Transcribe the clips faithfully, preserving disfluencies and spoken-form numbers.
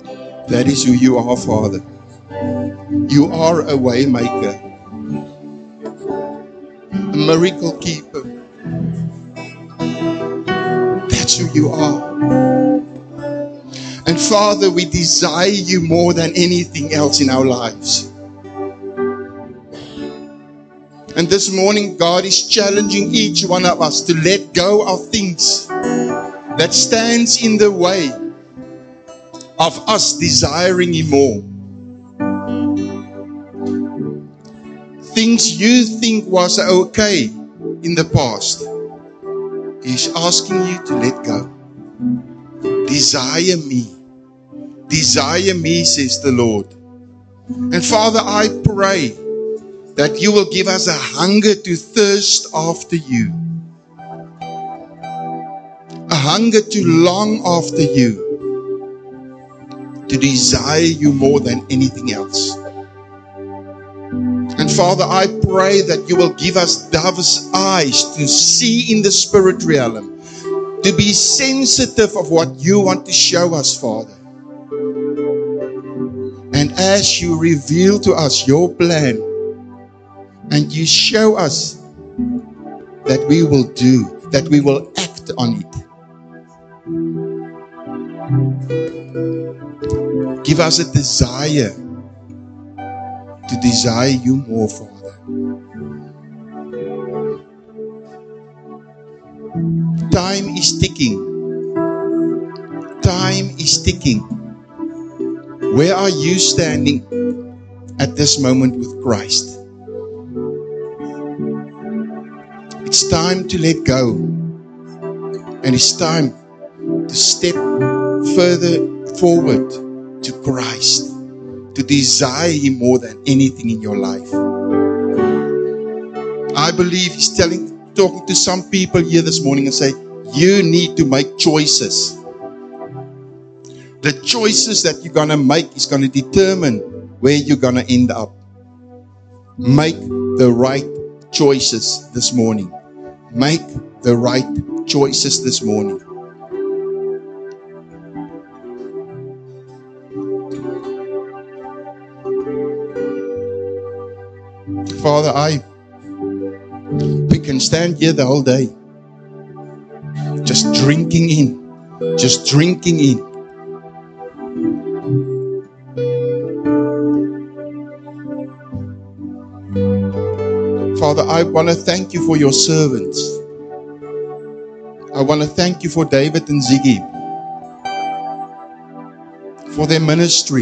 That is who you are, Father. You are a way maker, a miracle keeper. That's who you are. And Father, we desire you more than anything else in our lives. And this morning, God is challenging each one of us to let go of things that stands in the way of us desiring him more. Things you think was okay in the past, he's asking you to let go. Desire me. Desire me, says the Lord. And Father, I pray that you will give us a hunger to thirst after you. A hunger to long after you. To desire you more than anything else. And Father, I pray that you will give us dove's eyes to see in the spirit realm, to be sensitive of what you want to show us, Father. And as you reveal to us your plan, and you show us that we will do, that we will act on it. Give us a desire to desire you more, Father. Time is ticking. Time is ticking. Where are you standing at this moment with Christ? It's time to let go. And it's time to step further forward to Christ. To desire him more than anything in your life. I believe he's telling, talking to some people here this morning and say, you need to make choices. The choices that you're going to make is going to determine where you're going to end up. Make the right choices this morning. Make the right choices this morning. Father, I, we can stand here the whole day, just drinking in, just drinking in. Father, I want to thank you for your servants. I want to thank you for David and Ziggy, for their ministry.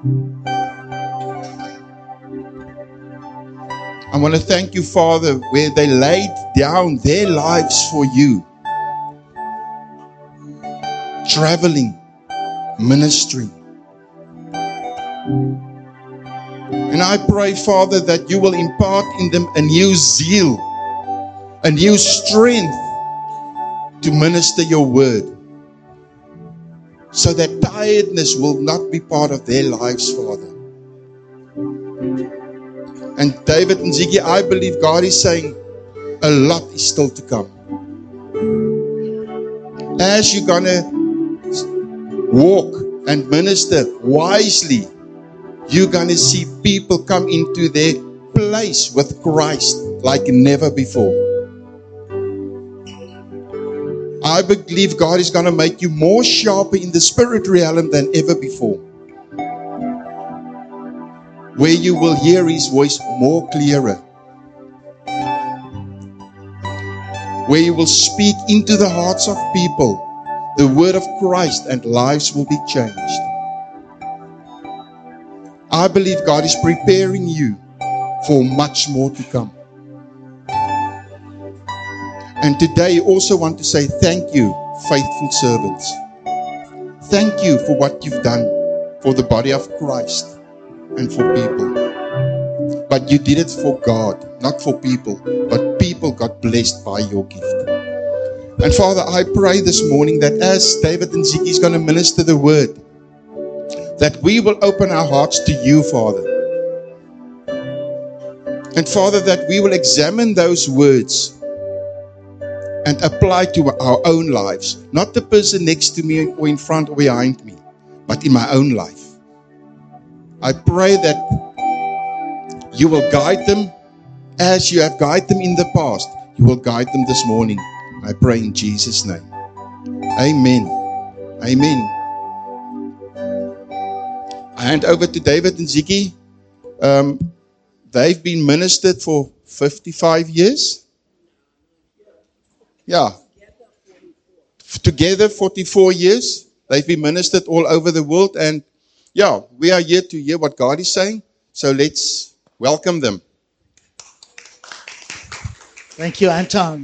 I want to thank you, Father, where they laid down their lives for you. Traveling, ministering. And I pray, Father, that you will impart in them a new zeal, a new strength to minister your word. So that tiredness will not be part of their lives, Father. And David and Ziggy, I believe God is saying a lot is still to come. As you're going to walk and minister wisely, you're going to see people come into their place with Christ like never before. I believe God is going to make you more sharper in the spirit realm than ever before. Where you will hear his voice more clearer. Where you will speak into the hearts of people the word of Christ and lives will be changed. I believe God is preparing you for much more to come. And today I also want to say thank you, faithful servants. Thank you for what you've done for the body of Christ. And for people. But you did it for God, not for people. But people got blessed by your gift. And Father, I pray this morning that as David and Ziggy is going to minister the word, that we will open our hearts to you, Father. And Father, that we will examine those words and apply to our own lives. Not the person next to me or in front or behind me. but in my own life. I pray that you will guide them as you have guided them in the past. You will guide them this morning. I pray in Jesus' name. Amen. Amen. I hand over to David and Ziggy. Um, they've been ministered for fifty-five years. Yeah. Together, forty-four years. They've been ministered all over the world. And yeah, we are here to hear what God is saying. So let's welcome them. Thank you, Anton.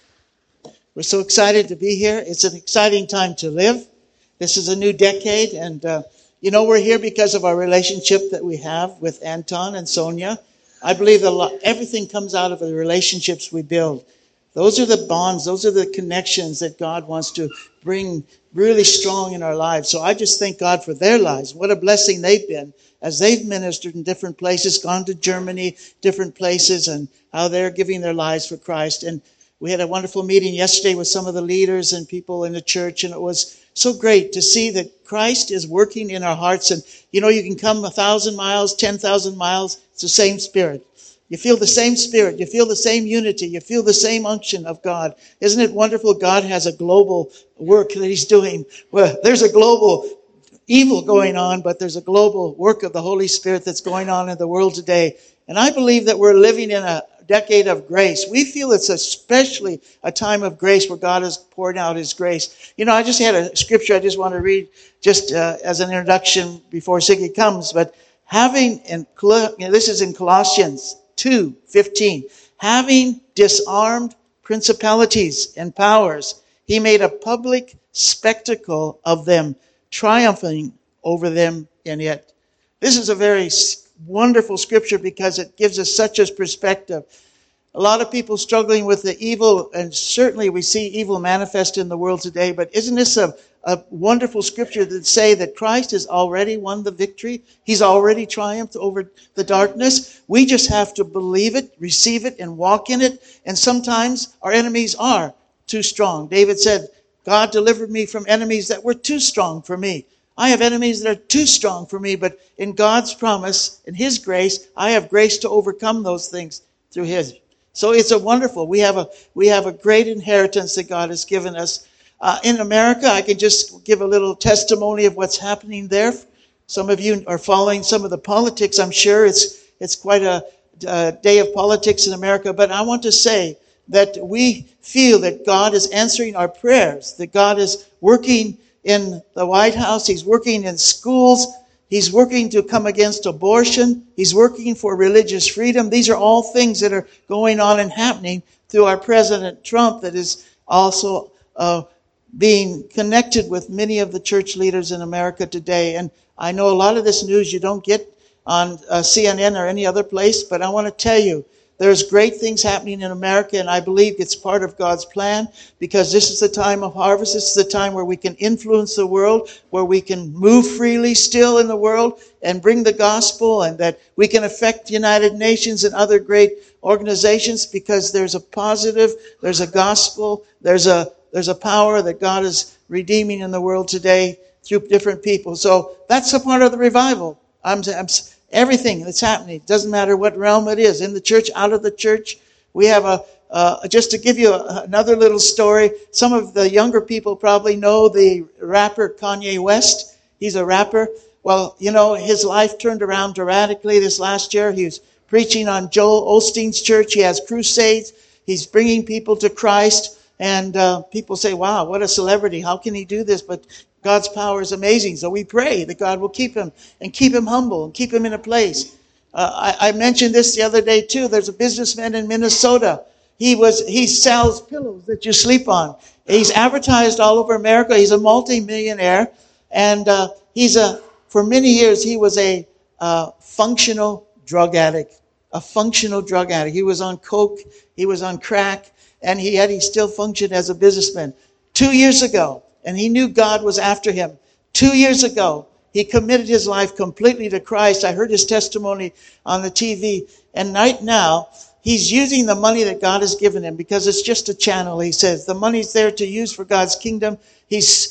We're so excited to be here. It's an exciting time to live. This is a new decade. And, uh, you know, we're here because of our relationship that we have with Anton and Sonia. I believe that a lot, everything comes out of the relationships we build. Those are the bonds. Those are the connections that God wants to bring really strong in our lives. So I just thank God for their lives. What a blessing they've been as they've ministered in different places, gone to Germany, different places, and how they're giving their lives for Christ. And we had a wonderful meeting yesterday with some of the leaders and people in the church, and it was so great to see that Christ is working in our hearts. And, you know, you can come a thousand miles, ten thousand miles, it's the same Spirit. You feel the same Spirit. You feel the same unity. You feel the same unction of God. Isn't it wonderful? God has a global work that He's doing. Well, there's a global evil going on, but there's a global work of the Holy Spirit that's going on in the world today. And I believe that we're living in a decade of grace. We feel it's especially a time of grace where God is pouring out His grace. You know, I just had a scripture I just want to read just uh, as an introduction before Siggy comes. But having, in, you know, this is in Colossians two fifteen, having disarmed principalities and powers, He made a public spectacle of them, triumphing over them in it. This is a very wonderful scripture because it gives us such a perspective. A lot of people struggling with the evil, and certainly we see evil manifest in the world today, but isn't this a, a wonderful scripture that say that Christ has already won the victory? He's already triumphed over the darkness. We just have to believe it, receive it, and walk in it. And sometimes our enemies are too strong. David said, God delivered me from enemies that were too strong for me. I have enemies that are too strong for me, but in God's promise, in His grace, I have grace to overcome those things through His. So it's a wonderful, we have a, we have a great inheritance that God has given us. Uh, in America, I can just give a little testimony of what's happening there. Some of you are following some of the politics. I'm sure it's, it's quite a, a day of politics in America, but I want to say that we feel that God is answering our prayers, that God is working in the White House. He's working in schools. He's working to come against abortion. He's working for religious freedom. These are all things that are going on and happening through our President Trump that is also uh, being connected with many of the church leaders in America today. And I know a lot of this news you don't get on uh, C N N or any other place, but I want to tell you, there's great things happening in America, and I believe it's part of God's plan because this is the time of harvest. This is the time where we can influence the world, where we can move freely still in the world and bring the gospel, and that we can affect the United Nations and other great organizations because there's a positive, there's a gospel, there's a there's a power that God is redeeming in the world today through different people. So that's a part of the revival. I'm, I'm Everything that's happening, it doesn't matter what realm it is, in the church, out of the church. We have a, uh, just to give you a, another little story, some of the younger people probably know the rapper Kanye West. He's a rapper. Well, you know, his life turned around dramatically this last year. He was preaching on Joel Osteen's church. He has crusades. He's bringing people to Christ. And uh, people say, wow, what a celebrity. How can he do this? But God's power is amazing. So we pray that God will keep him and keep him humble and keep him in a place. Uh, I, I mentioned this the other day too. There's a businessman in Minnesota. He was he sells pillows that you sleep on. He's advertised all over America. He's a multi-millionaire. And uh, he's a, for many years, he was a uh, functional drug addict. A functional drug addict. He was on coke. He was on crack. And he had he still functioned as a businessman. Two years ago, and he knew God was after him. Two years ago, he committed his life completely to Christ. I heard his testimony on the T V. And right now, he's using the money that God has given him because it's just a channel, he says. The money's there to use for God's kingdom. He's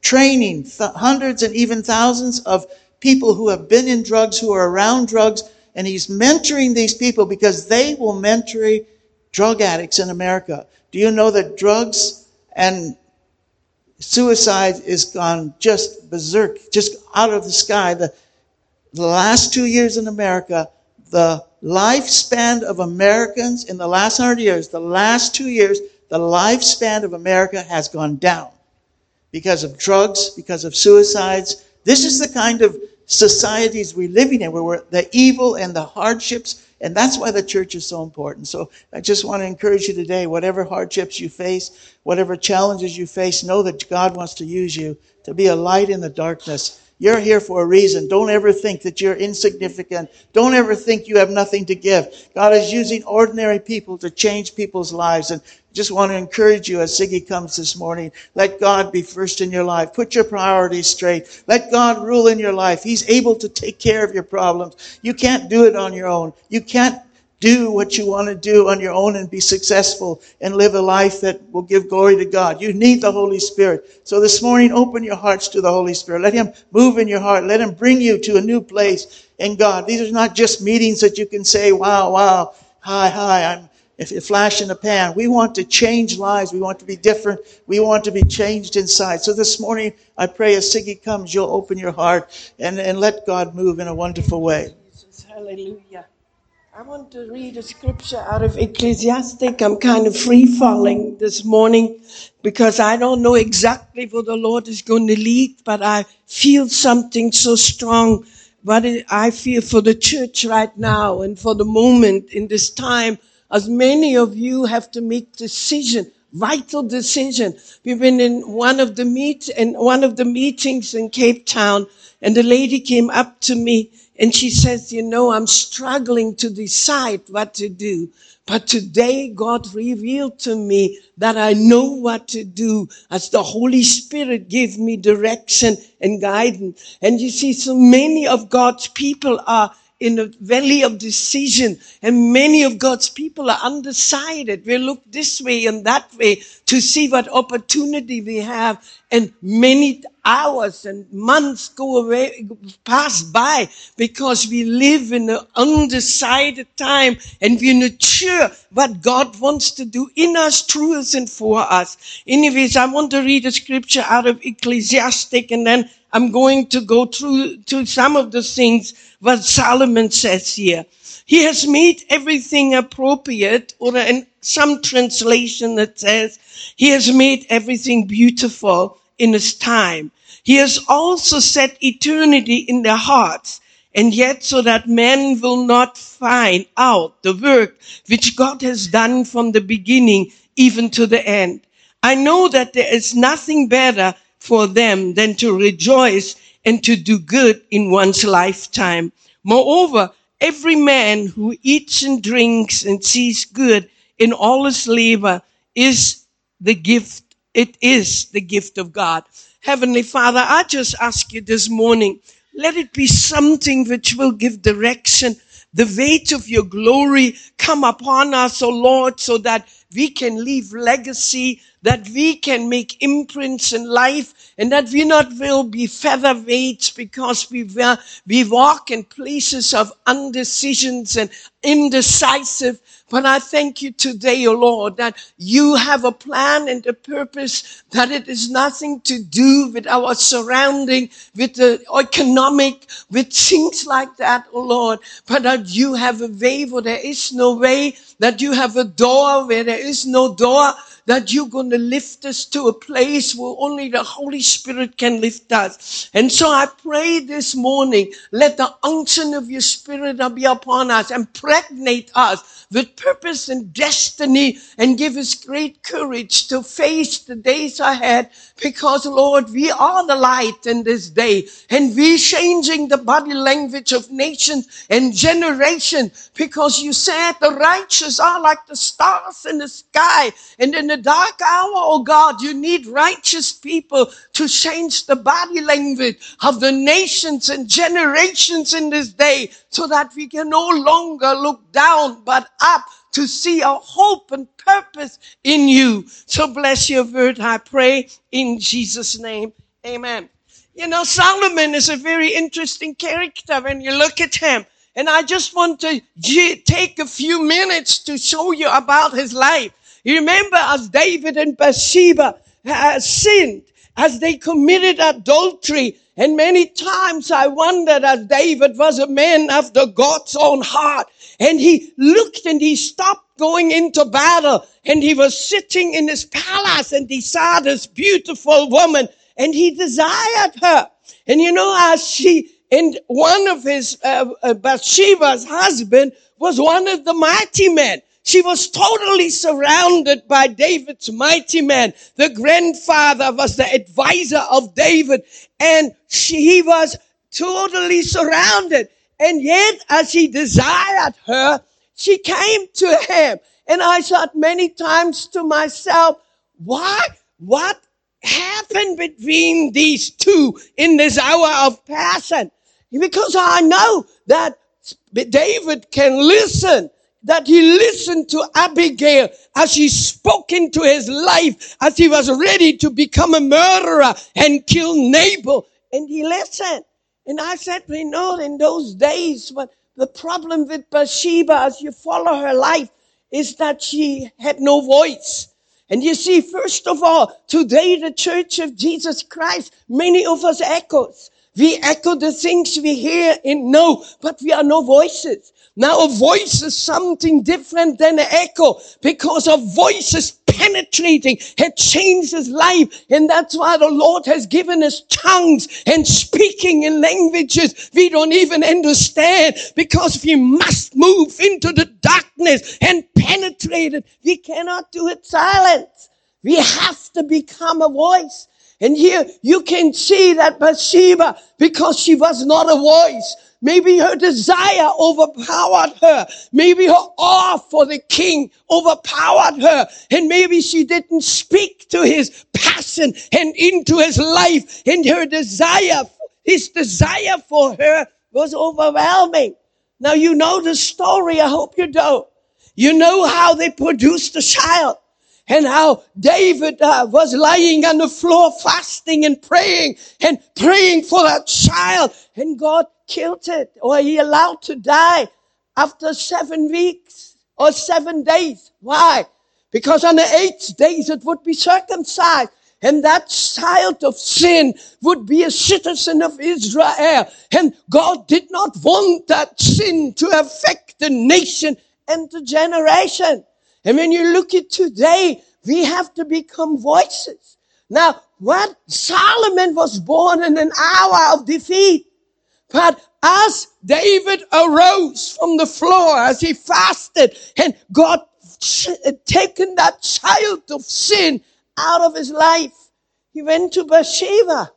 training th- hundreds and even thousands of people who have been in drugs, who are around drugs, and he's mentoring these people because they will mentor drug addicts in America. Do you know that drugs and suicide is gone just berserk, just out of the sky? The, the last two years in America, the lifespan of Americans in the last hundred years, the last two years, the lifespan of America has gone down because of drugs, because of suicides. This is the kind of societies we're living in, where we're, the evil and the hardships, and that's why the church is so important. So I just want to encourage you today, whatever hardships you face, whatever challenges you face, know that God wants to use you to be a light in the darkness. You're here for a reason. Don't ever think that you're insignificant. Don't ever think you have nothing to give. God is using ordinary people to change people's lives. And just want to encourage you as Siggy comes this morning. Let God be first in your life. Put your priorities straight. Let God rule in your life. He's able to take care of your problems. You can't do it on your own. You can't do what you want to do on your own and be successful and live a life that will give glory to God. You need the Holy Spirit. So this morning, open your hearts to the Holy Spirit. Let Him move in your heart. Let Him bring you to a new place in God. These are not just meetings that you can say, wow, wow, hi, hi, I'm if a flash in the pan. We want to change lives. We want to be different. We want to be changed inside. So this morning, I pray as Siggy comes, you'll open your heart and, and let God move in a wonderful way. Jesus, hallelujah. I want to read a scripture out of Ecclesiastic. I'm kind of free-falling this morning because I don't know exactly where the Lord is going to lead, but I feel something so strong. What I feel for the church right now and for the moment in this time, as many of you have to make decision, vital decision. We've been in one of the meet in one of the meetings in Cape Town, and the lady came up to me and she says, you know, I'm struggling to decide what to do. But today God revealed to me that I know what to do as the Holy Spirit gave me direction and guidance. And you see, so many of God's people are in a valley of decision, and many of God's people are undecided. We look this way and that way to see what opportunity we have, and many hours and months go away, pass by, because we live in an undecided time, and we're not sure what God wants to do in us, through us, and for us. Anyways, I want to read a scripture out of Ecclesiastic, and then I'm going to go through to some of the things what Solomon says here. He has made everything appropriate, or in some translation that says, he has made everything beautiful in his time. He has also set eternity in their hearts, and yet so that men will not find out the work which God has done from the beginning even to the end. I know that there is nothing better for them than to rejoice and to do good in one's lifetime. Moreover, every man who eats and drinks and sees good in all his labor is the gift. It is the gift of God. Heavenly Father, I just ask you this morning, let it be something which will give direction. The weight of your glory come upon us, O Lord, so that we can leave legacy, that we can make imprints in life, and that we not will be featherweights because we we walk in places of undecisions and indecisive. But I thank you today, O Lord, that you have a plan and a purpose, that it is nothing to do with our surrounding, with the economic, with things like that, O Lord, but that you have a way where there is no way, that you have a door where there is no door, that you're going to lift us to a place where only the Holy Spirit can lift us. And so I pray this morning, let the unction of your Spirit be upon us, impregnate us with purpose and destiny, and give us great courage to face the days ahead, because, Lord, we are the light in this day, and we're changing the body language of nations and generation, because you said the righteous are like the stars in the sky, and in the dark hour, oh God, you need righteous people to change the body language of the nations and generations in this day, so that we can no longer look down but up to see our hope and purpose in you. So bless your word, I pray, in Jesus' name. Amen. You know, Solomon is a very interesting character when you look at him. And I just want to g- take a few minutes to show you about his life. You remember as David and Bathsheba uh, sinned, as they committed adultery. And many times I wondered, as David was a man after God's own heart. And he looked and he stopped going into battle. And he was sitting in his palace and he saw this beautiful woman. And he desired her. And you know, as she, and one of his, uh, uh, Bathsheba's husband was one of the mighty men. She was totally surrounded by David's mighty men. The grandfather was the advisor of David. And she, he was totally surrounded. And yet, as he desired her, she came to him. And I thought many times to myself, why, what happened between these two in this hour of passion? Because I know that David can listen, that he listened to Abigail as she spoke into his life, as he was ready to become a murderer and kill Nabal. And he listened. And I said, we know in those days, but the problem with Bathsheba, as you follow her life, is that she had no voice. And you see, first of all, today the Church of Jesus Christ, many of us echoes. We echo the things we hear and know, but we are no voices. Now a voice is something different than an echo, because a voice is penetrating. It changes life. And that's why the Lord has given us tongues and speaking in languages we don't even understand, because we must move into the darkness and penetrate it. We cannot do it silent. We have to become a voice. And here you can see that Bathsheba, because she was not a voice, maybe her desire overpowered her. Maybe her awe for the king overpowered her. And maybe she didn't speak to his passion and into his life. And her desire, his desire for her was overwhelming. Now you know the story. I hope you do. You know how they produced a child. And how David uh, was lying on the floor fasting and praying and praying for that child. And God killed it, or he allowed to die after seven weeks or seven days. Why? Because on the eighth days it would be circumcised. And that child of sin would be a citizen of Israel. And God did not want that sin to affect the nation and the generation. And when you look at today, we have to become voices. Now, what? Solomon was born in an hour of defeat. But as David arose from the floor, as he fasted, and God had taken that child of sin out of his life, he went to Bathsheba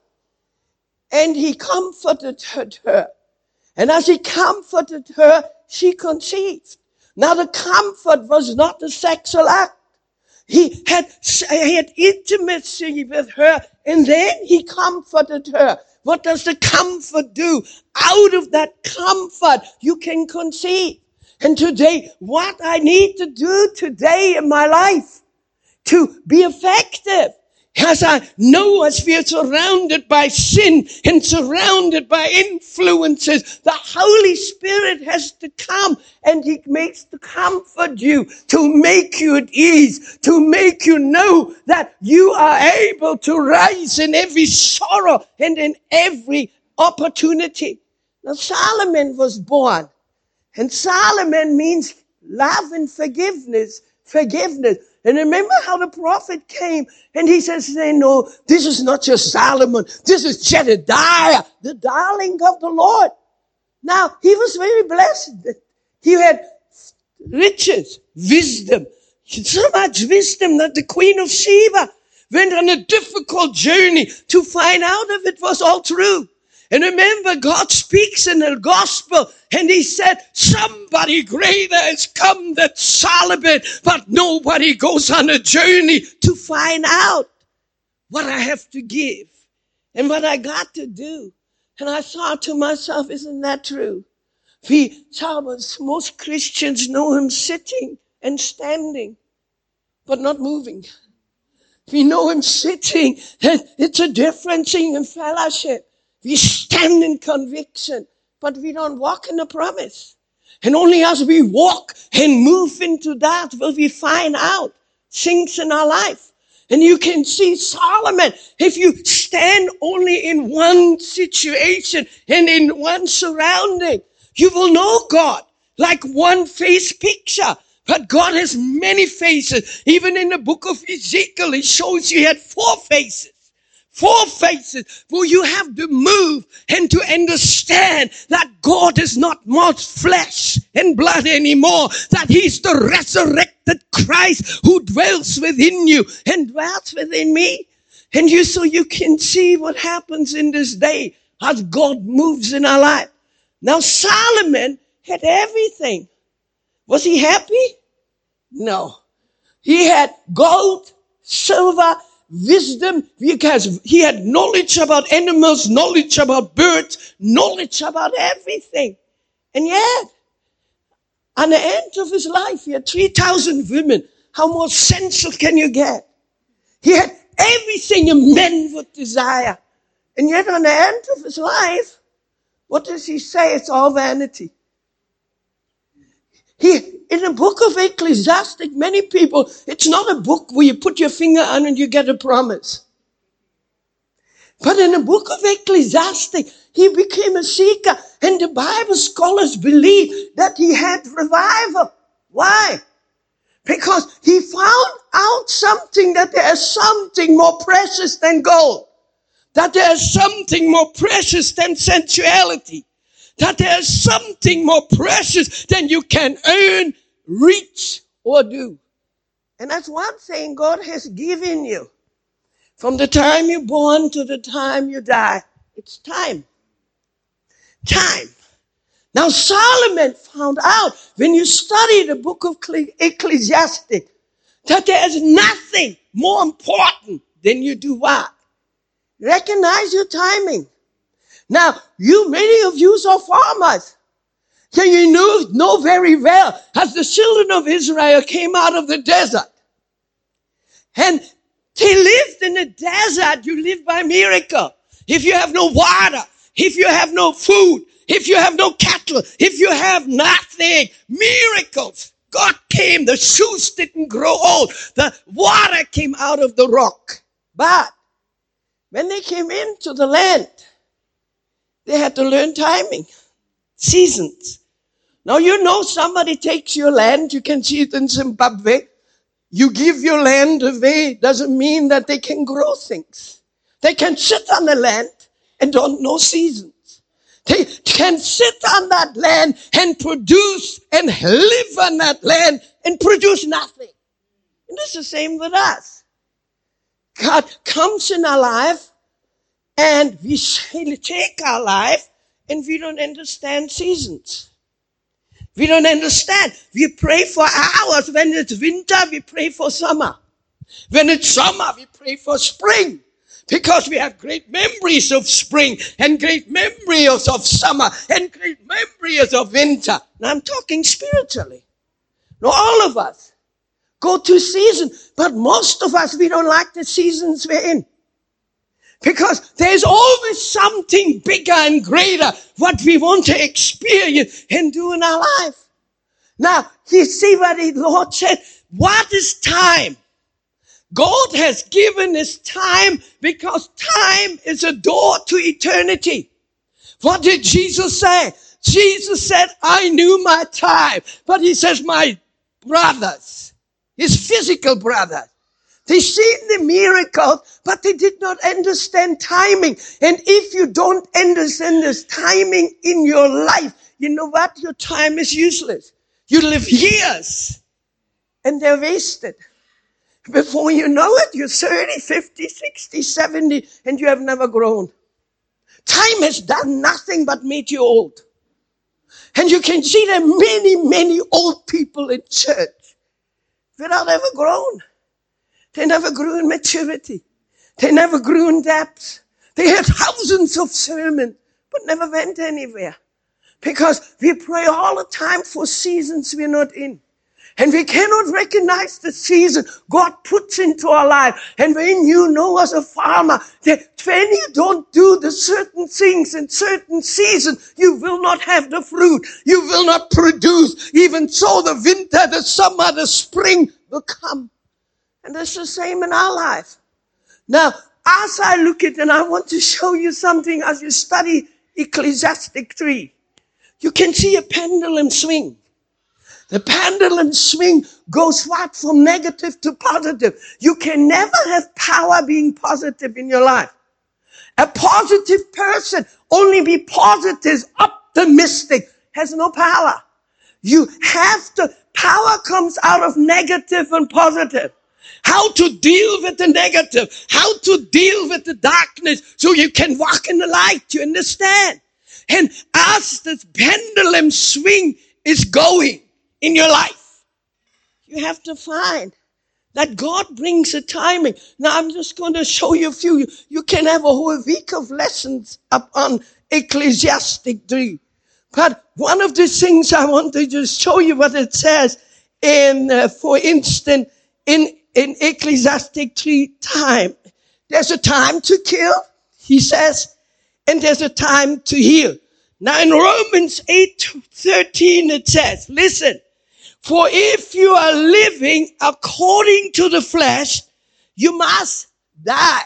and he comforted her. And as he comforted her, she conceived. Now the comfort was not a sexual act. He had, he had intimacy with her, and then he comforted her. What does the comfort do? Out of that comfort, you can conceive. And today, what I need to do today in my life to be effective, as I know, as we are surrounded by sin and surrounded by influences, the Holy Spirit has to come, and he makes to comfort you, to make you at ease, to make you know that you are able to rise in every sorrow and in every opportunity. Now Solomon was born, and Solomon means love and forgiveness, forgiveness. And remember how the prophet came and he says, no, this is not just Solomon. This is Jedediah, the darling of the Lord. Now, he was very blessed. He had riches, wisdom, so much wisdom that the Queen of Sheba went on a difficult journey to find out if it was all true. And remember, God speaks in the gospel, and he said, somebody greater has come than Solomon, but nobody goes on a journey to find out what I have to give and what I got to do. And I thought to myself, isn't that true? We, most Christians know him sitting and standing, but not moving. We know him sitting. It's a different thing in fellowship. We stand in conviction, but we don't walk in the promise. And only as we walk and move into that will we find out things in our life. And you can see Solomon, if you stand only in one situation and in one surrounding, you will know God like one face picture. But God has many faces. Even in the book of Ezekiel, it shows you had four faces. Four faces where you have to move and to understand that God is not more flesh and blood anymore. That he's the resurrected Christ who dwells within you and dwells within me. And you, so you can see what happens in this day as God moves in our life. Now Solomon had everything. Was he happy? No. He had gold, silver, wisdom, because he had knowledge about animals, knowledge about birds, knowledge about everything. And yet, at the end of his life, he had three thousand women. How more sensual can you get? He had everything a man would desire. And yet, on the end of his life, what does he say? It's all vanity. He, in the book of Ecclesiastes, many people, it's not a book where you put your finger on and you get a promise. But in the book of Ecclesiastes, he became a seeker. And the Bible scholars believe that he had revival. Why? Because he found out something, that there is something more precious than gold. That there is something more precious than sensuality. That there is something more precious than you can earn, reach, or do. And that's one thing God has given you. From the time you're born to the time you die. It's time. Time. Now Solomon found out, when you study the book of Ecclesiastes, that there is nothing more important than you do what? Recognize your timing. Now, you, many of you are farmers. So you know, know very well, as the children of Israel came out of the desert. And they lived in the desert. You live by miracle. If you have no water, if you have no food, if you have no cattle, if you have nothing, miracles. God came, the shoes didn't grow old. The water came out of the rock. But when they came into the land, they had to learn timing, seasons. Now, you know, somebody takes your land. You can see it in Zimbabwe. You give your land away, doesn't mean that they can grow things. They can sit on the land and don't know seasons. They can sit on that land and produce and live on that land and produce nothing. And it's the same with us. God comes in our life, and we take our life, and we don't understand seasons. We don't understand. We pray for hours. When it's winter, we pray for summer. When it's summer, we pray for spring. Because we have great memories of spring, and great memories of summer, and great memories of winter. Now I'm talking spiritually. Now all of us go to seasons, but most of us, we don't like the seasons we're in. Because there's always something bigger and greater what we want to experience and do in our life. Now, you see what the Lord said? What is time? God has given us time because time is a door to eternity. What did Jesus say? Jesus said, I knew my time. But he says, my brothers, his physical brothers, they seen the miracles, but they did not understand timing. And if you don't understand this timing in your life, you know what? Your time is useless. You live years, and they're wasted. Before you know it, you're thirty, fifty, sixty, seventy, and you have never grown. Time has done nothing but made you old. And you can see there are many, many old people in church without ever grown. They never grew in maturity. They never grew in depth. They had thousands of sermons, but never went anywhere. Because we pray all the time for seasons we're not in. And we cannot recognize the season God puts into our life. And when you know as a farmer that when you don't do the certain things in certain seasons, you will not have the fruit. You will not produce. Even so, the winter, the summer, the spring will come. And that's the same in our life. Now, as I look at it, and I want to show you something as you study Ecclesiastic three, you can see a pendulum swing. The pendulum swing goes what? From negative to positive. You can never have power being positive in your life. A positive person, only be positive, optimistic, has no power. You have to, power comes out of negative and positive. How to deal with the negative, how to deal with the darkness so you can walk in the light, you understand? And as the pendulum swing is going in your life, you have to find that God brings a timing. Now I'm just going to show you a few. You, you can have a whole week of lessons up on Ecclesiastic three. But one of the things I want to just show you what it says in, uh, for instance, in, in Ecclesiastic three time. There's a time to kill, he says, and there's a time to heal. Now in Romans eight thirteen it says, listen, for if you are living according to the flesh, you must die.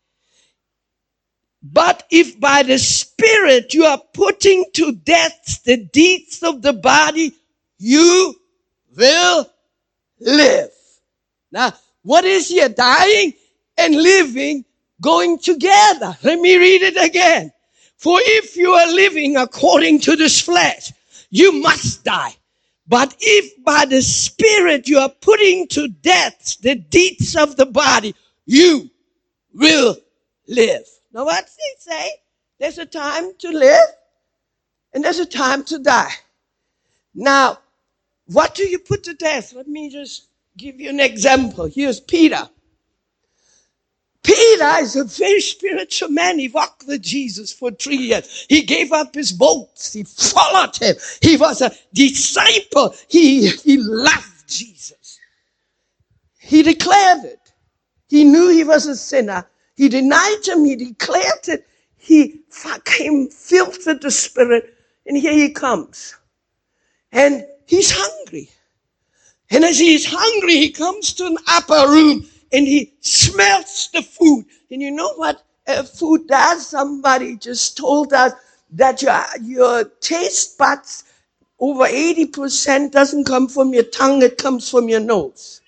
But if by the Spirit you are putting to death the deeds of the body, you will live. Now, what is here? Dying and living going together. Let me read it again. For if you are living according to this flesh, you must die. But if by the Spirit you are putting to death the deeds of the body, you will live. Now what does he say? There's a time to live and there's a time to die. Now, what do you put to death? Let me just give you an example. Here's Peter. Peter is a very spiritual man. He walked with Jesus for three years. He gave up his boats. He followed him. He was a disciple. He, he loved Jesus. He declared it. He knew he was a sinner. He denied him. He declared it. He came filled with the Spirit. And here he comes. And he's hungry. And as he's hungry, he comes to an upper room. And he smells the food. And you know what uh, food does? Somebody just told us that your, your taste buds, over eighty percent doesn't come from your tongue, it comes from your nose.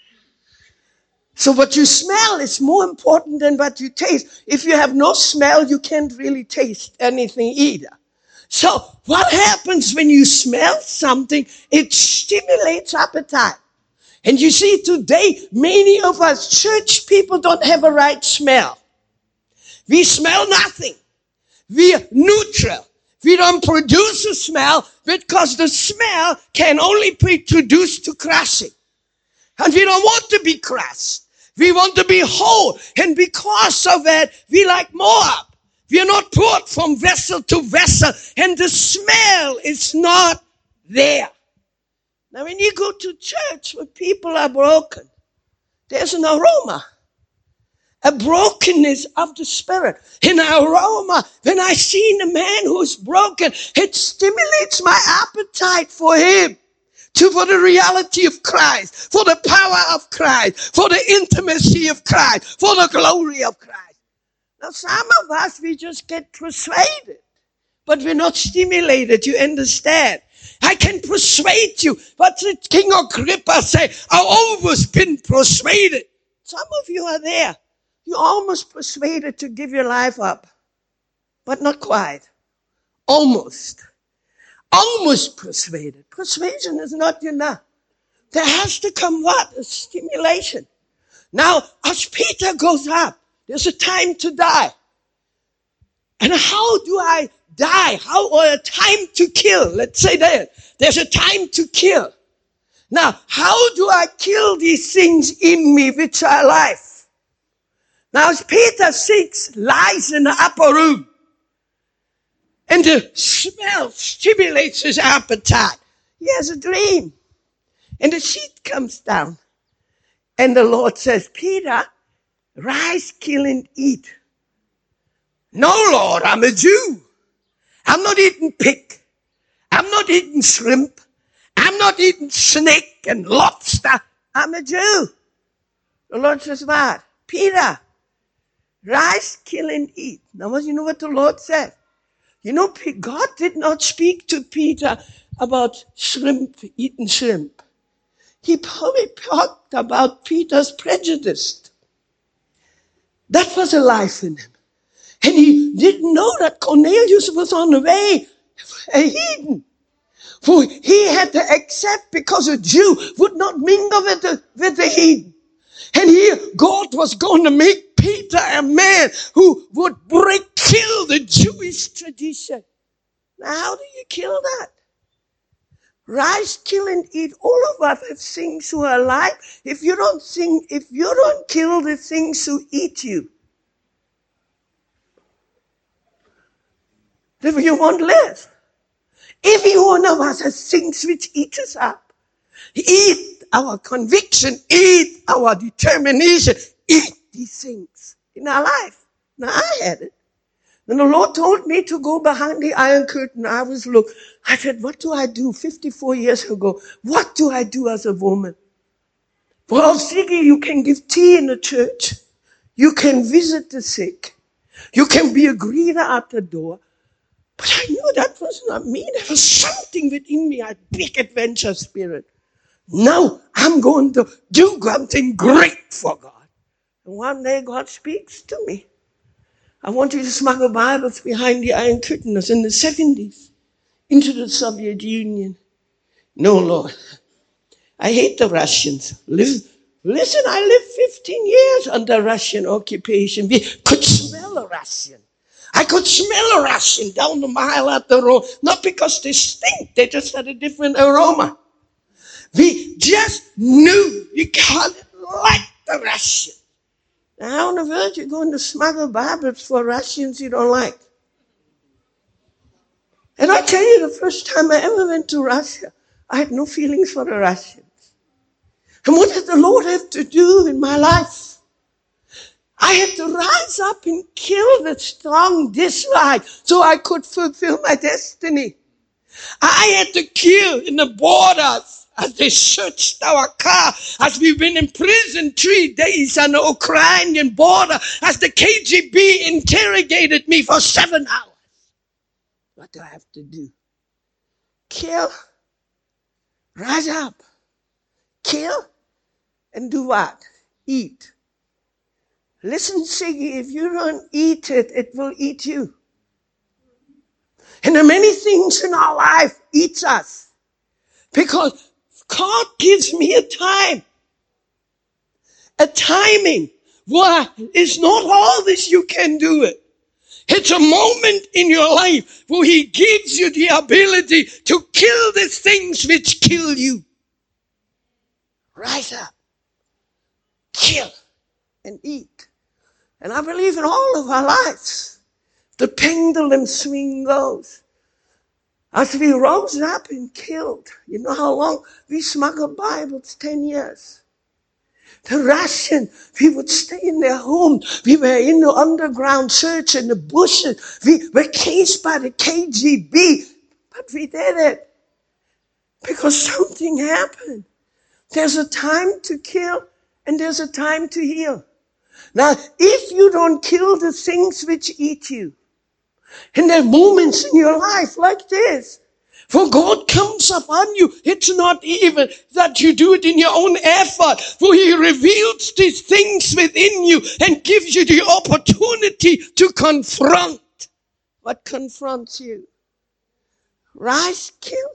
So what you smell is more important than what you taste. If you have no smell, you can't really taste anything either. So what happens when you smell something? It stimulates appetite. And you see today, many of us church people don't have a right smell. We smell nothing. We are neutral. We don't produce a smell because the smell can only be produced to crushing. And we don't want to be crushed. We want to be whole. And because of that, we like Moab. We are not brought from vessel to vessel. And the smell is not there. Now, when you go to church where people are broken, there's an aroma, a brokenness of the spirit. An aroma, when I see a man who's broken, it stimulates my appetite for him, to for the reality of Christ, for the power of Christ, for the intimacy of Christ, for the glory of Christ. Now, some of us, we just get persuaded, but we're not stimulated, you understand? I can persuade you. But did King Agrippa say? I've always been persuaded. Some of you are there. You're almost persuaded to give your life up. But not quite. Almost. Almost persuaded. Persuasion is not enough. There has to come what? A stimulation. Now, as Peter goes up, there's a time to die. And how do I die? How, or a time to kill? Let's say that. There's a time to kill. Now, how do I kill these things in me which are life? Now, as Peter sits, lies in the upper room, and the smell stimulates his appetite. He has a dream. And the sheet comes down. And the Lord says, Peter, rise, kill, and eat. No, Lord, I'm a Jew. I'm not eating pig. I'm not eating shrimp. I'm not eating snake and lobster. I'm a Jew. The Lord says, what? Peter, rise, kill, and eat. Now, you know what the Lord said? You know, God did not speak to Peter about shrimp, eating shrimp. He probably talked about Peter's prejudice. That was alive in him. And he didn't know that Cornelius was on the way, a heathen. For he had to accept, because a Jew would not mingle with the, with the heathen. And here God was going to make Peter a man who would break, kill the Jewish tradition. Now, how do you kill that? Rise, kill, and eat. All of us have things who are alive. If you don't sing, if you don't kill the things who eat you, then you won't live. Every one of us has things which eat us up. Eat our conviction, eat our determination, eat these things in our life. Now, I had it. When the Lord told me to go behind the iron curtain, I was look. I said, what do I do fifty-four years ago? What do I do as a woman? Well, Siggy, you can give tea in the church. You can visit the sick. You can be a greeter at the door. But I knew that was not me. There was something within me, a big adventure spirit. Now I'm going to do something great for God. And one day God speaks to me. I want you to smuggle Bibles behind the Iron Curtain. In the seventies, into the Soviet Union. No, Lord. I hate the Russians. Listen, listen, I lived fifteen years under Russian occupation. We could smell a Russian. I could smell a Russian down the mile at the road. Not because they stink. They just had a different aroma. We just knew you can't like the Russian. Now, how on earth are you going to smuggle Bibles for Russians you don't like? And I tell you, the first time I ever went to Russia, I had no feelings for the Russians. And what did the Lord have to do in my life? I had to rise up and kill the strong dislike so I could fulfill my destiny. I had to kill in the borders as they searched our car, as we've been in prison three days on the Ukrainian border, as the K G B interrogated me for seven hours. What do I have to do? Kill, rise up, kill, and do what? Eat. Listen, Siggy, if you don't eat it, it will eat you. And there are many things in our life eats us. Because God gives me a time. A timing. Why? It's not always you can do it. It's a moment in your life where He gives you the ability to kill the things which kill you. Rise up. Kill. And eat. And I believe in all of our lives, the pendulum swing goes. As we rose up and killed, you know how long we smuggled Bibles? Ten years. The Russian, we would stay in their home. We were in the underground church in the bushes. We were cased by the K G B. But we did it because something happened. There's a time to kill and there's a time to heal. Now, if you don't kill the things which eat you, and there are moments in your life like this, for God comes upon you, it's not even that you do it in your own effort, for He reveals these things within you and gives you the opportunity to confront what confronts you. Rise, kill,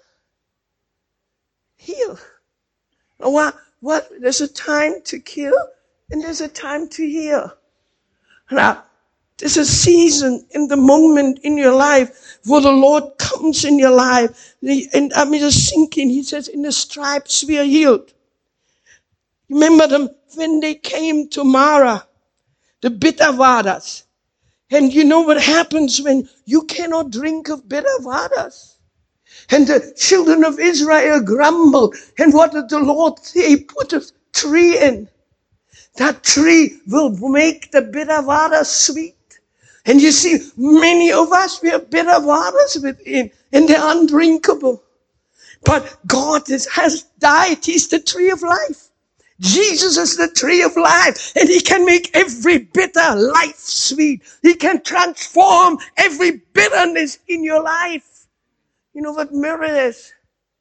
heal. Now, what, what? There's a time to kill and there's a time to heal. Now, there's a season in the moment in your life where the Lord comes in your life. And I mean, just thinking, He says, in the stripes we are healed. Remember them when they came to Mara, the bitter waters. And you know what happens when you cannot drink of bitter waters? And the children of Israel grumbled. And what did the Lord say? He put a tree in. That tree will make the bitter water sweet. And you see, many of us, we have bitter waters within, and they're undrinkable. But God is, has died. He's the tree of life. Jesus is the tree of life, and he can make every bitter life sweet. He can transform every bitterness in your life. You know what myrrh is?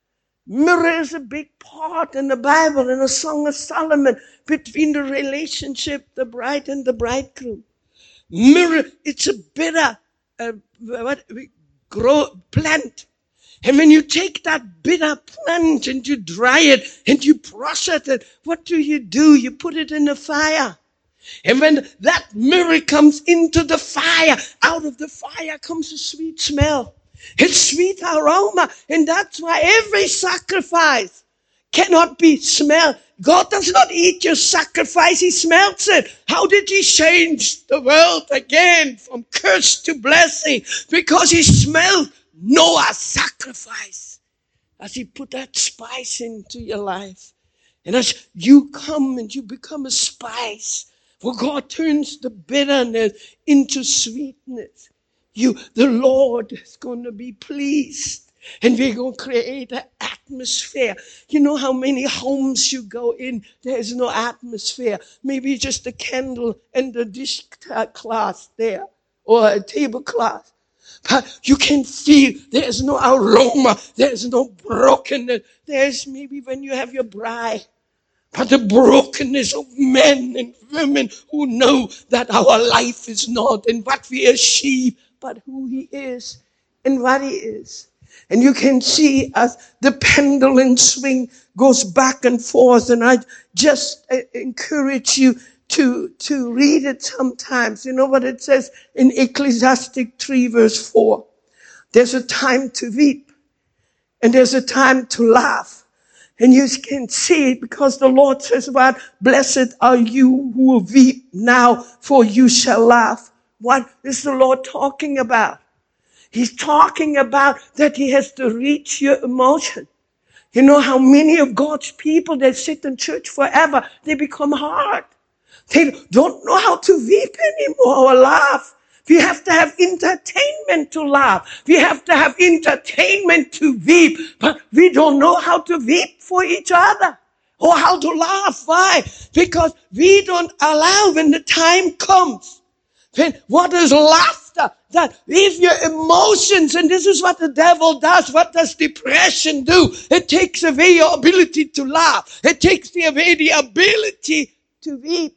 Myrrh is a big part in the Bible, in the Song of Solomon, between the relationship, the bride and the bridegroom. Myrrh, it's a bitter uh, what, grow, plant. And when you take that bitter plant and you dry it and you process it, what do you do? You put it in the fire. And when that myrrh comes into the fire, out of the fire comes a sweet smell. It's sweet aroma. And that's why every sacrifice cannot be smelled. God does not eat your sacrifice. He smells it. How did he change the world again from curse to blessing? Because he smelled Noah's sacrifice. As he put that spice into your life. And as you come and you become a spice, where God turns the bitterness into sweetness. You, the Lord is going to be pleased. And we're going to create an atmosphere. You know how many homes you go in, there's no atmosphere. Maybe just a candle and a dish cloth there, or a tablecloth. But you can feel there's no aroma, there's no brokenness. There's maybe when you have your bride, but the brokenness of men and women who know that our life is not in what we achieve, but who he is and what he is. And you can see as the pendulum swing goes back and forth. And I just encourage you to, to read it sometimes. You know what it says in Ecclesiastes three verse four. There's a time to weep and there's a time to laugh. And you can see it because the Lord says, "What blessed are you who will weep now, for you shall laugh." What is the Lord talking about? He's talking about that he has to reach your emotion. You know how many of God's people, they sit in church forever, they become hard. They don't know how to weep anymore or laugh. We have to have entertainment to laugh. We have to have entertainment to weep. But we don't know how to weep for each other or how to laugh. Why? Because we don't allow when the time comes. Then what is laughter? That if your emotions, and this is what the devil does, what does depression do? It takes away your ability to laugh. It takes away the ability to weep.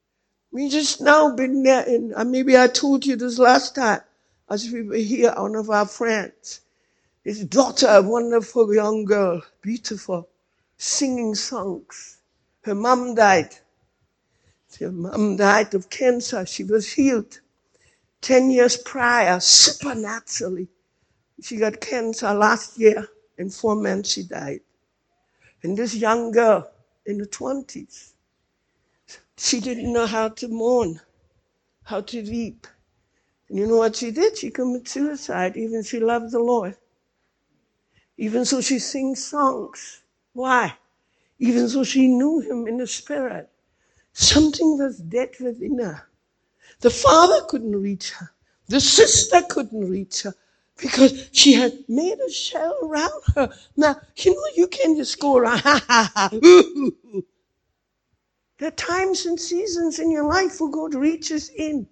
We just now been there, and maybe I told you this last time, as we were here, one of our friends, his daughter, a wonderful young girl, beautiful, singing songs. Her mom died. Her mom died of cancer. She was healed. Ten years prior, supernaturally, she got cancer last year. In four months, she died. And this young girl in the twenties, she didn't know how to mourn, how to weep. And you know what she did? She committed suicide, even she loved the Lord. Even so she sings songs. Why? Even so she knew him in the spirit. Something was dead within her. The father couldn't reach her. The sister couldn't reach her because she had made a shell around her. Now, you know, you can't just go around, ha, ha, ha, ooh. There are times and seasons in your life where God reaches in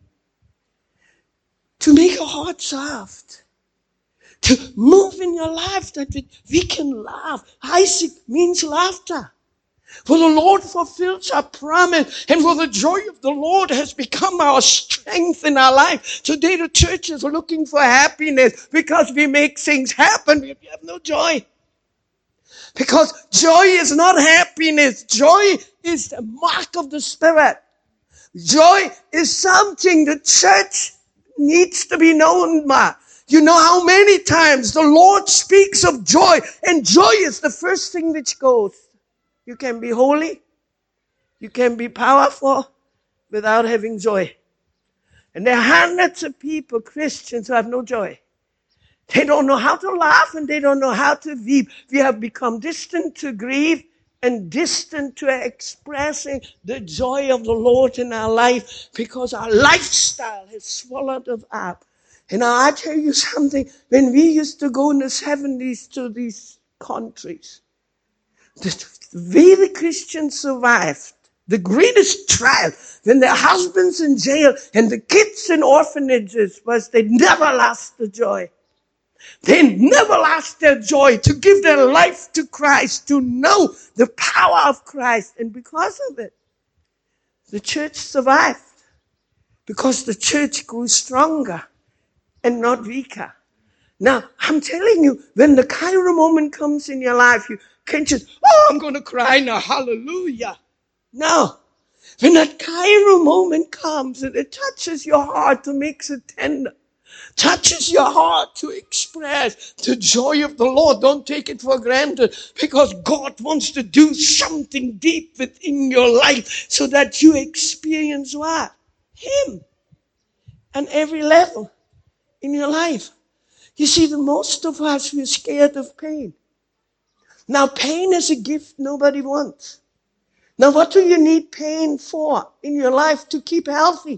to make your heart soft, to move in your life that we can laugh. Isaac means laughter. For the Lord fulfills our promise, and for the joy of the Lord has become our strength in our life. Today the church is looking for happiness because we make things happen. We have no joy. Because joy is not happiness. Joy is the mark of the Spirit. Joy is something the church needs to be known by. You know how many times the Lord speaks of joy, and joy is the first thing which goes. You can be holy, you can be powerful without having joy. And there are hundreds of people, Christians, who have no joy. They don't know how to laugh and they don't know how to weep. We have become distant to grieve and distant to expressing the joy of the Lord in our life because our lifestyle has swallowed it up. And now I tell you something, when we used to go in the seventies to these countries, the way the Christians survived, the greatest trial, when their husbands in jail and the kids in orphanages, was they never lost the joy. They never lost their joy to give their life to Christ, to know the power of Christ. And because of it, the church survived. Because the church grew stronger and not weaker. Now, I'm telling you, when the Cairo moment comes in your life, you can't just, oh, I'm going to cry now, hallelujah. No. When that Cairo moment comes and it touches your heart to make it tender, touches your heart to express the joy of the Lord. Don't take it for granted, because God wants to do something deep within your life so that you experience what? Him. On every level in your life. You see, the most of us, we're scared of pain. Now, pain is a gift nobody wants. Now, what do you need pain for in your life to keep healthy?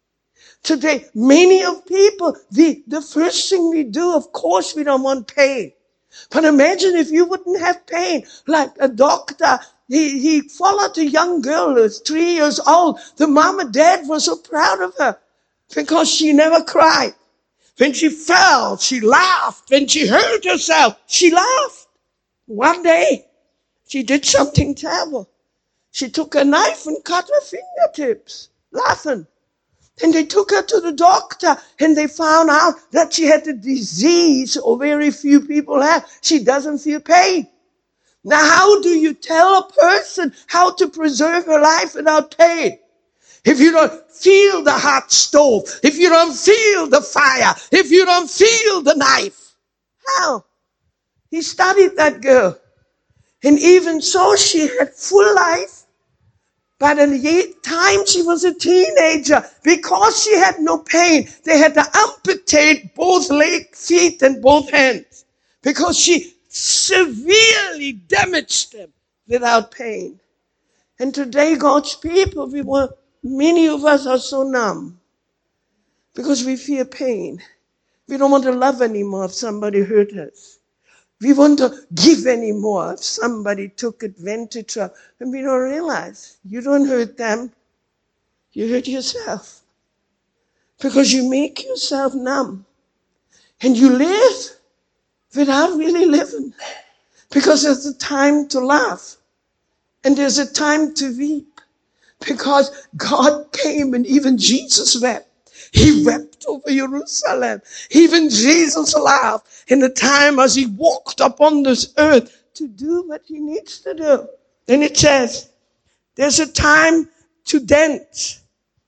Today, many of people, the, the first thing we do, of course, we don't want pain. But imagine if you wouldn't have pain. Like a doctor, he, he followed a young girl who was three years old. The mom and dad were so proud of her because she never cried. When she fell, she laughed. When she hurt herself, she laughed. One day, she did something terrible. She took a knife and cut her fingertips, laughing. And they took her to the doctor and they found out that she had a disease or very few people have. She doesn't feel pain. Now, how do you tell a person how to preserve her life without pain? If you don't feel the hot stove, if you don't feel the fire, if you don't feel the knife, how? He studied that girl. And even so, she had full life. But in the time she was a teenager, because she had no pain, they had to amputate both legs, feet, and both hands. Because she severely damaged them without pain. And today, God's people, we were, many of us are so numb. Because we fear pain. We don't want to love anymore if somebody hurt us. We want to give anymore if somebody took advantage of. And we don't realize you don't hurt them. You hurt yourself. Because you make yourself numb. And you live without really living. Because there's a time to laugh. And there's a time to weep. Because God came and even Jesus wept. He wept over Jerusalem. Even Jesus laughed in the time as he walked upon this earth to do what he needs to do. And it says, there's a time to dance.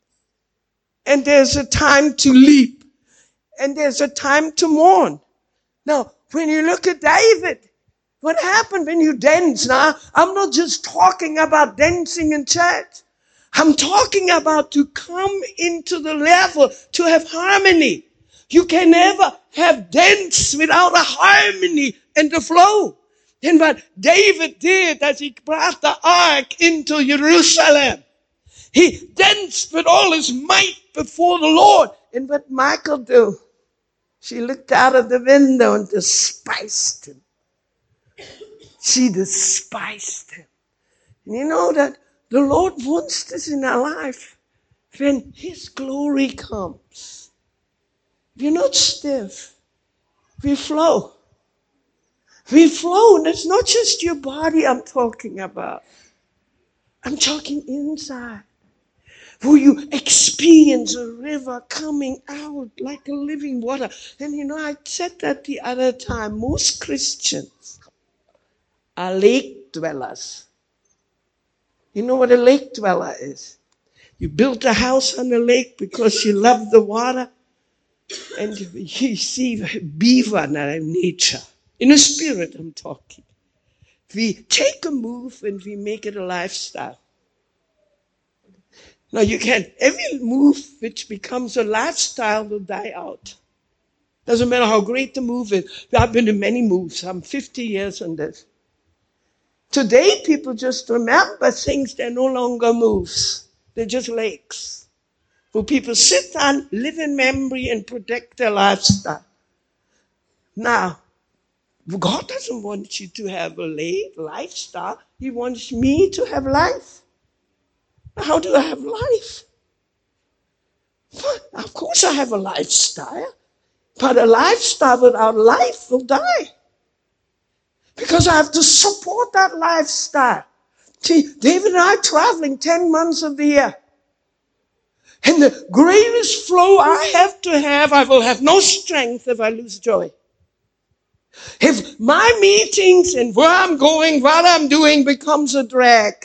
And there's a time to leap. And there's a time to mourn. Now, when you look at David, what happened when you dance? Now, I'm not just talking about dancing in church. I'm talking about to come into the level to have harmony. You can never have dance without a harmony and the flow. And what David did as he brought the ark into Jerusalem, he danced with all his might before the Lord. And what Michal do? She looked out of the window and despised him. She despised him. And you know that the Lord wants this in our life. When his glory comes, we're not stiff. We flow. We flow. And it's not just your body I'm talking about. I'm talking inside. Where you experience a river coming out like a living water. And you know, I said that the other time. Most Christians are lake dwellers. You know what a lake dweller is? You built a house on the lake because you love the water. And you see beaver in nature. In the spirit, I'm talking. We take a move and we make it a lifestyle. Now you can, every move which becomes a lifestyle will die out. Doesn't matter how great the move is. I've been to many moves. I'm fifty years on this. Today, people just remember things that no longer moves. They're just lakes. Where people sit and live in memory and protect their lifestyle. Now, God doesn't want you to have a late lifestyle. He wants me to have life. How do I have life? Well, of course I have a lifestyle. But a lifestyle without life will die. Because I have to support that lifestyle. See, David and I are traveling ten months of the year. And the greatest flow I have to have, I will have no strength if I lose joy. If my meetings and where I'm going, what I'm doing becomes a drag,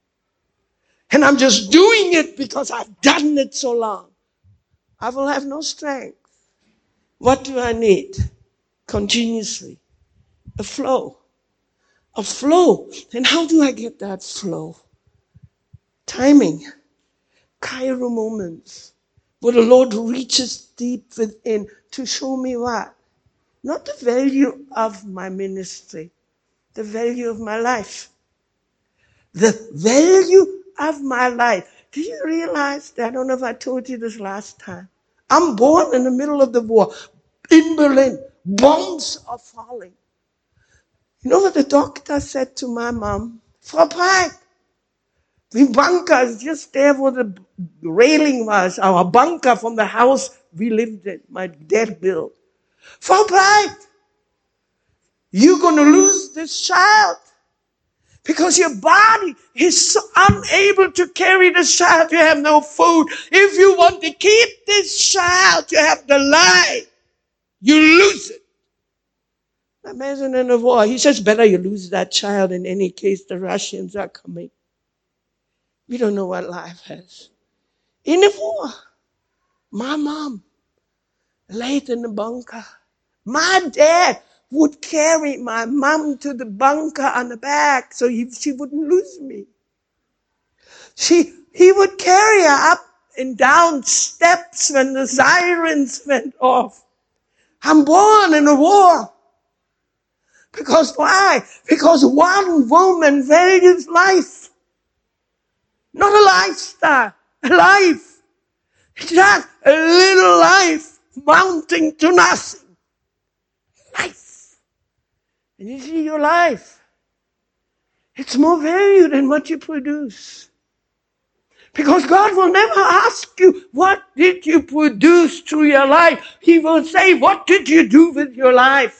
and I'm just doing it because I've done it so long, I will have no strength. What do I need? Continuously. A flow. A flow. And how do I get that flow? Timing. Cairo moments. Where the Lord reaches deep within to show me what? Not the value of my ministry. The value of my life. The value of my life. Do you realize that? I don't know if I told you this last time. I'm born in the middle of the war. In Berlin. Bombs are falling. You know what the doctor said to my mom? Frau Pike, the bunker is just there where the railing was. Our bunker from the house we lived in. My dad built. Frau Pike, you're going to lose this child. Because your body is so unable to carry this child. You have no food. If you want to keep this child, you have to lie. You lose it. Imagine in a war. He says, better you lose that child in any case. The Russians are coming. We don't know what life has. In a war, my mom laid in the bunker. My dad would carry my mom to the bunker on the back so he, she wouldn't lose me. She, he would carry her up and down steps when the sirens went off. I'm born in a war. Because why? Because one woman values life. Not a lifestyle, a life. Just a little life mounting to nothing. Life. And you see your life. It's more value than what you produce. Because God will never ask you, what did you produce through your life? He will say, what did you do with your life?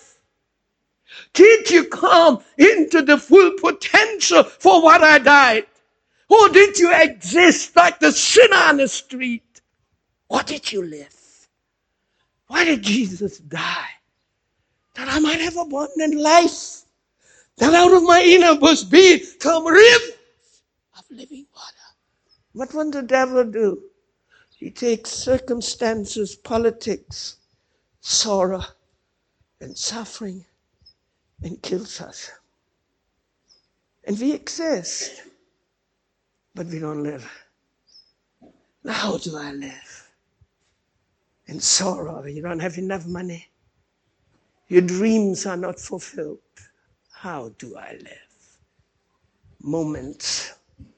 Did you come into the full potential for what I died? Or did you exist like the sinner on the street? Or did you live? Why did Jesus die? That I might have abundant life. That out of my innermost being come rivers of living water. What will the devil do? He takes circumstances, politics, sorrow, and suffering, and kills us. And we exist, but we don't live. Now, how do I live? In sorrow, you don't have enough money. Your dreams are not fulfilled. How do I live? Moments.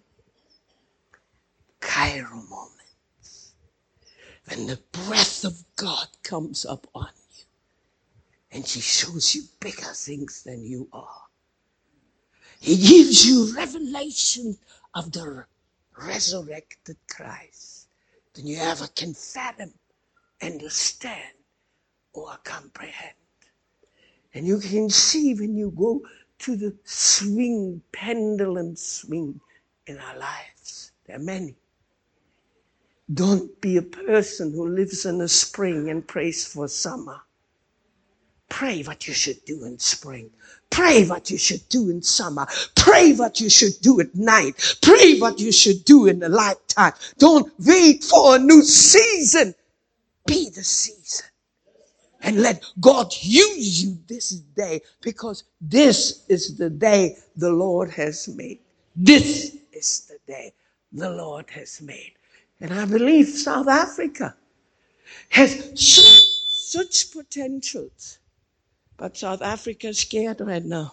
Cairo moments. When the breath of God comes up on you. And she shows you bigger things than you are. He gives you revelation of the resurrected Christ than you ever can fathom, understand, or comprehend. And you can see when you go to the swing, pendulum swing in our lives. There are many. Don't be a person who lives in the spring and prays for summer. Pray what you should do in spring. Pray what you should do in summer. Pray what you should do at night. Pray what you should do in the lifetime. Don't wait for a new season. Be the season. And let God use you this day, because this is the day the Lord has made. This is the day the Lord has made. And I believe South Africa has so such potentials. But South Africa is scared right now.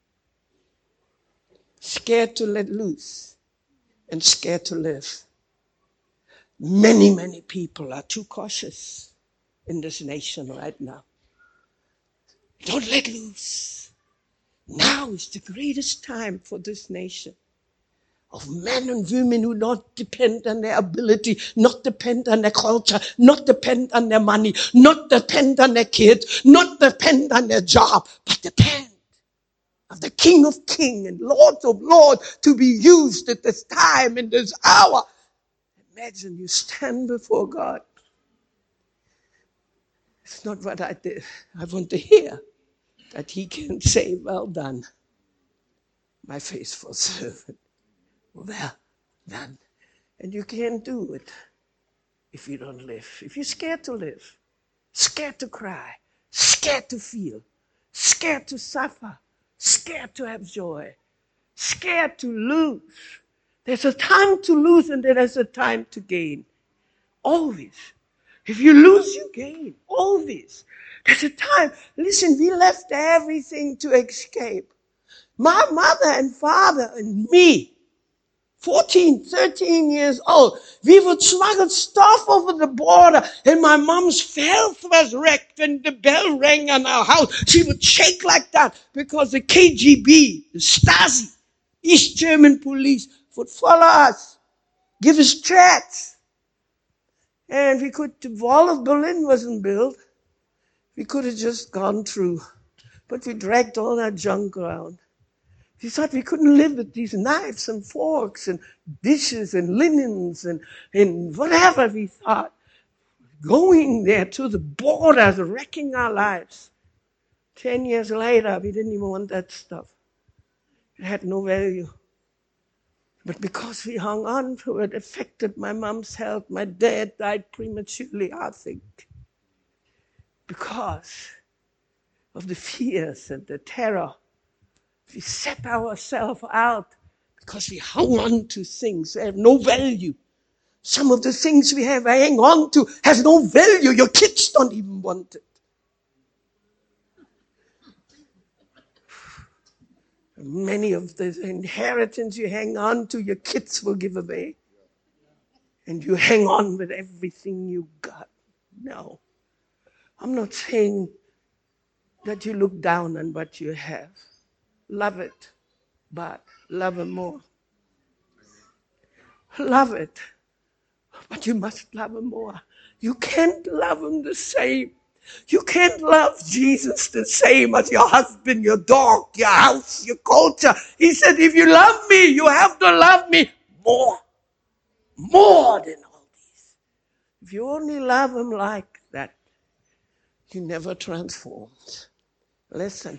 Scared to let loose and scared to live. Many, many people are too cautious in this nation right now. Don't let loose. Now is the greatest time for this nation of men and women who not depend on their ability, not depend on their culture, not depend on their money, not depend on their kids, not depend on their job, but depend of the King of Kings and Lord of Lords to be used at this time, in this hour. Imagine you stand before God. It's not what I did. I want to hear that he can say, well done, my faithful servant. Well done. And you can't do it if you don't live. If you're scared to live, scared to cry, scared to feel, scared to suffer, scared to have joy, scared to lose. There's a time to lose and there's a time to gain. Always. If you lose, you gain. Always. There's a time. Listen, we left everything to escape. My mother and father and me, fourteen, thirteen years old, we would smuggle stuff over the border, and my mom's health was wrecked when the bell rang on our house. She would shake like that because the K G B, the Stasi, East German police would follow us, give us threats. And we could, the wall of Berlin wasn't built. We could have just gone through. But we dragged all that junk around. We thought we couldn't live with these knives and forks and dishes and linens and, and whatever we thought. Going there to the borders, wrecking our lives. Ten years later, we didn't even want that stuff. It had no value. But because we hung on to it, it affected my mom's health. My dad died prematurely, I think. Because of the fears and the terror. We set ourselves out because we hung on to things that have no value. Some of the things we have hang on to has no value. Your kids don't even want it. Many of the inheritance you hang on to, your kids will give away. And you hang on with everything you got. No. I'm not saying that you look down on what you have. Love it, but love him more. Love it, but you must love him more. You can't love him the same. You can't love Jesus the same as your husband, your dog, your house, your culture. He said, if you love me, you have to love me more. More than all these. If you only love him like that, you never transformed. Listen,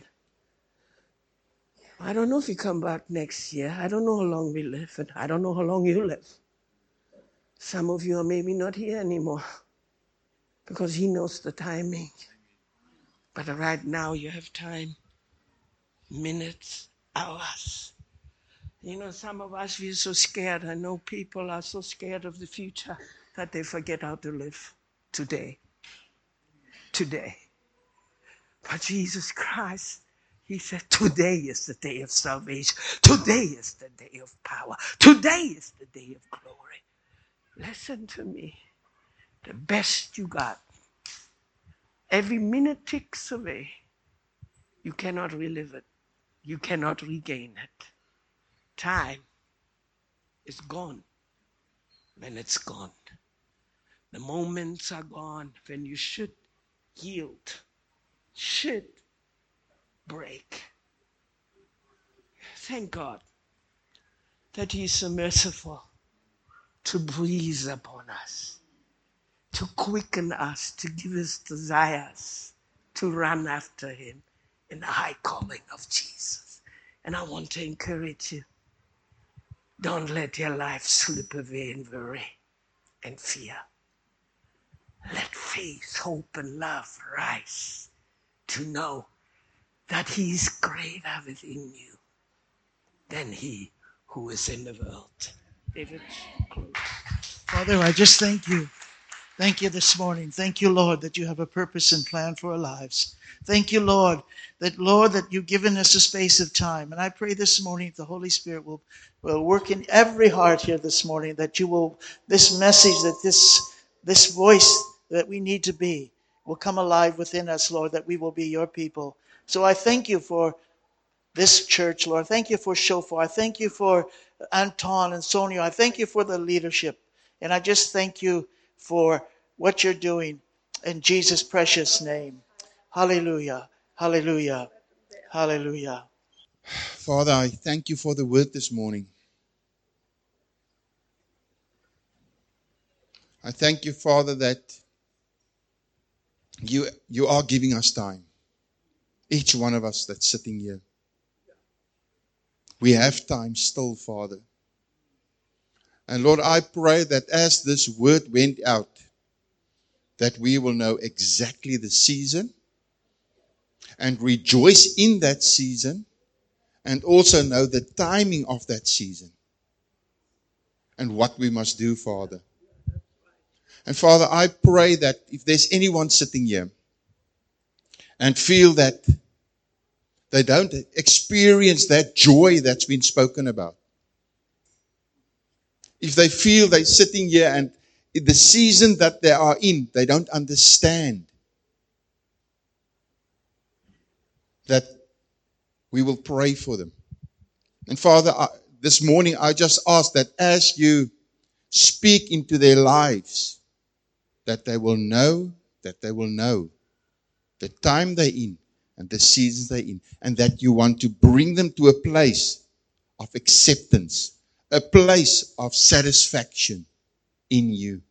I don't know if you come back next year. I don't know how long we live, and I don't know how long you live. Some of you are maybe not here anymore because he knows the timing. But right now you have time, minutes, hours. You know, some of us, we're so scared. I know people are so scared of the future that they forget how to live today. Today. But Jesus Christ, he said, today is the day of salvation. Today is the day of power. Today is the day of glory. Listen to me. The best you got. Every minute ticks away. You cannot relive it. You cannot regain it. Time is gone when it's gone. The moments are gone when you should yield, should break. Thank God that he is so merciful to breathe upon us, to quicken us, to give us desires, to run after him in the high calling of Jesus. And I want to encourage you, don't let your life slip away in worry and fear. Let faith, hope, and love rise to know that he is greater within you than he who is in the world. David, close. Father, I just thank you Thank you this morning. Thank you, Lord, that you have a purpose and plan for our lives. Thank you, Lord, that, Lord, that you've given us a space of time. And I pray this morning the Holy Spirit will, will work in every heart here this morning, that you will, this message, that this, this voice that we need to be will come alive within us, Lord, that we will be your people. So I thank you for this church, Lord. Thank you for Shofar. I thank you for Anton and Sonia. I thank you for the leadership. And I just thank you for what you're doing in Jesus' precious name. Hallelujah. Hallelujah. Hallelujah. Father, I thank you for the word this morning. I thank you, Father, that you, you are giving us time. Each one of us that's sitting here. We have time still, Father. And Lord, I pray that as this word went out, that we will know exactly the season and rejoice in that season, and also know the timing of that season and what we must do, Father. And Father, I pray that if there's anyone sitting here and feel that they don't experience that joy that's been spoken about, if they feel they're sitting here and in the season that they are in, they don't understand, that we will pray for them. And Father, I, this morning I just ask that as you speak into their lives, that they will know, that they will know the time they're in and the seasons they're in, and that you want to bring them to a place of acceptance, a place of satisfaction in you.